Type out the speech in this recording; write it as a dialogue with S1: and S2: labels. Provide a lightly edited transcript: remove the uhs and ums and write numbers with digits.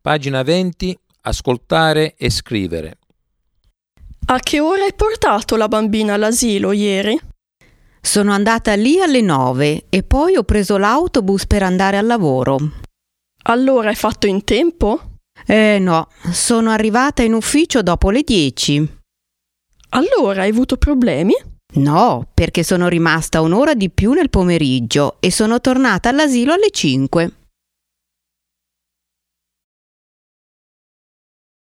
S1: Pagina 20. Ascoltare e scrivere.
S2: A che ora hai portato la bambina all'asilo ieri?
S3: Sono andata lì alle 9 e poi ho preso l'autobus per andare al lavoro.
S2: Allora hai fatto in tempo?
S3: No, sono arrivata in ufficio dopo le 10.
S2: Allora hai avuto problemi?
S3: No, perché sono rimasta un'ora di più nel pomeriggio e sono tornata all'asilo alle 5.